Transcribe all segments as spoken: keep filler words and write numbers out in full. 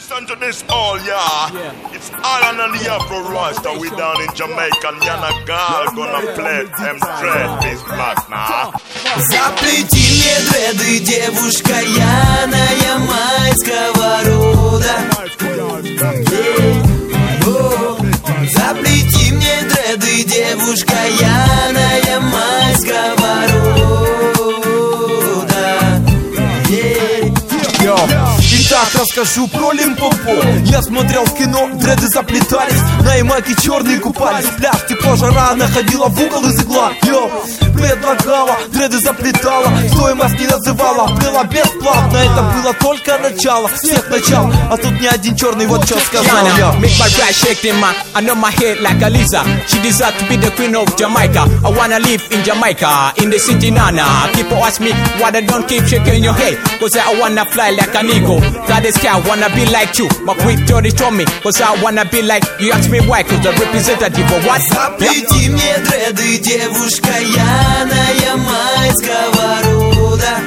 Listen to this all, yeah. yeah. It's Alan and the Afro Royster. We down in Jamaica and Yana Gal gonna play them dread this black now. Заплети мне дреды, девушка, я на ямайского рода. Заплети мне дреды, девушка, я на ямайского рода. Итак, расскажу про Лимпопо. Я смотрел в кино, дреды заплетались, на Ямайке черные купались. Пляж, тепло, жара, находила в угол из игла. Йо, предлагала, дреды заплетала, стоимость не называла, плела бесплатно. Это было только начало, всех начал. А тут ни один черный вот что сказал. Yana, make my right shake them man. I know my head like Aliza. She deserves to be the queen of Jamaica. I wanna live in Jamaica, in the city Nana. People ask me why they don't keep shaking your head. Cause I wanna fly like an eagle. That is sky, I wanna be like you. My quick theory told me, cause I wanna be like you. Ask me why, cause the representative of what? Заплети мне дреды, девушка, я на ямайского рода.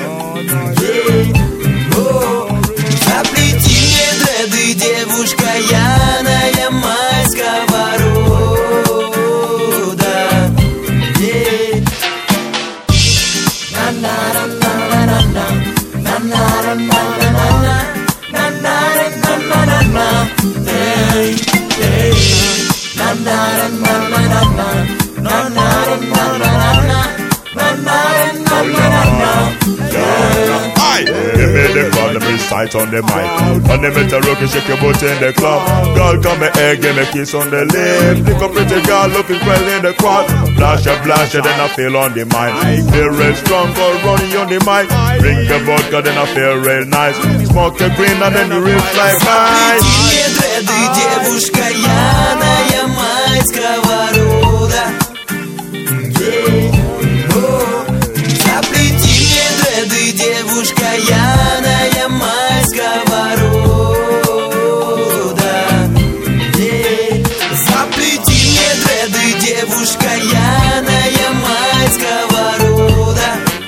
Заплети мне дреды, девушка, я на ямайского рода. Aye, they made the crowd, them recite on the mic. And they make a rock and shake your butt in the club. Girl, come here, give me a kiss on the lips. Pick up pretty girl, looking well in the crowd. Flash a flash, then I feel on the mic. Feel real strong, go running on the mic. Drink the vodka, then I feel real nice. Smoke the green, and then the real fly high. Заплети мне дреды, девушка, я на ямайского рода. Заплети мне дреды, девушка, я на ямайского рода. Заплети мне дреды, девушка, я на ямайского рода.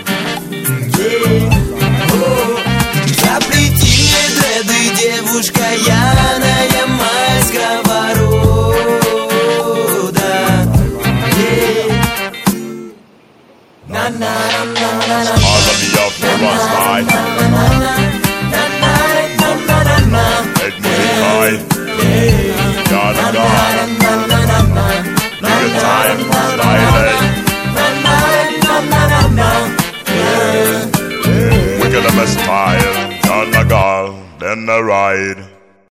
Заплети мне дреды, девушка, я на ямайского рода. All of the Afro Royster. Edmund High. Yana Gal. Big time, styling. We get them a style. Yana Gal, then the ride.